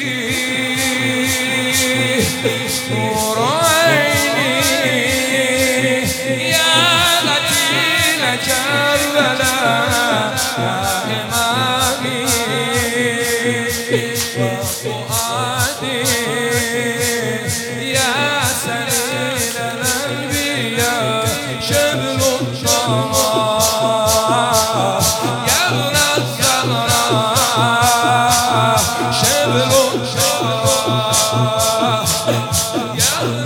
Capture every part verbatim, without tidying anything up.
نور عيني يا قتيل كربلاء يا إمامي وفؤادي يا سليل الأنبياء شبل الطمع يا ابن الزهراء شبل الطمع يا ابن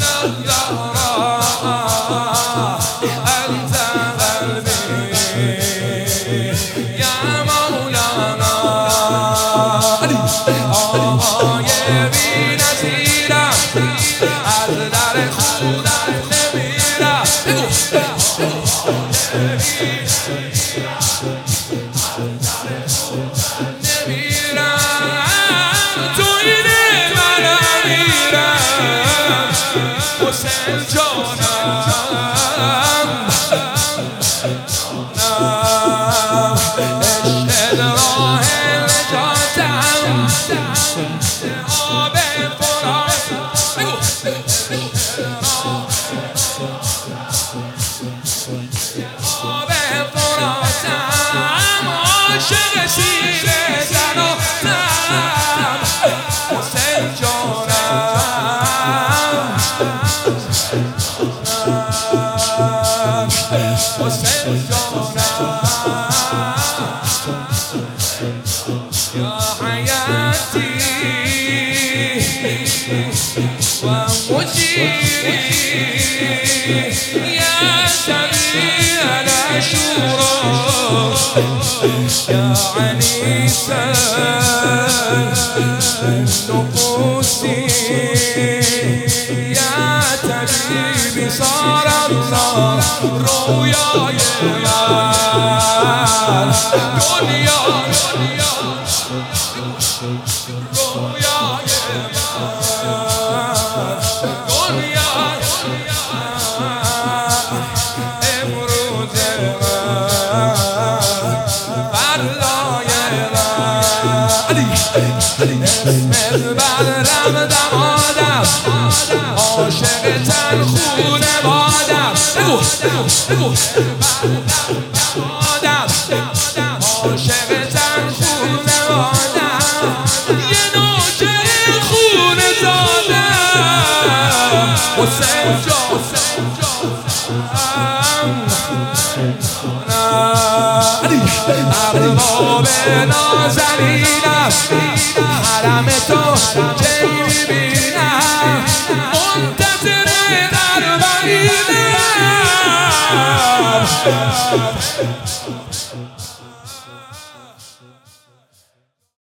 الزهراء أنت قلبي يا مولانا آه يا بنزيرة أزدر خدا نمیرا نمیرا تو اینه من میرم حسین جانم عشق راه نجاتم آب فرات آب فراتم عاشق شیر زناتم حسین جانم حسین جانم یا حیاتی و مجیری یا سمیع العشورا یا عنیس النفوس یا طبیبی صار الله رویای من دنیا رویای اسمت بدرم دمادم عاشق تن خونه بادم دمادم عاشق تن خونه بادم یه نوکر خونه زادم حسین جان ارباب نازنینم حرم تو کی میبینم منتظر اربعینم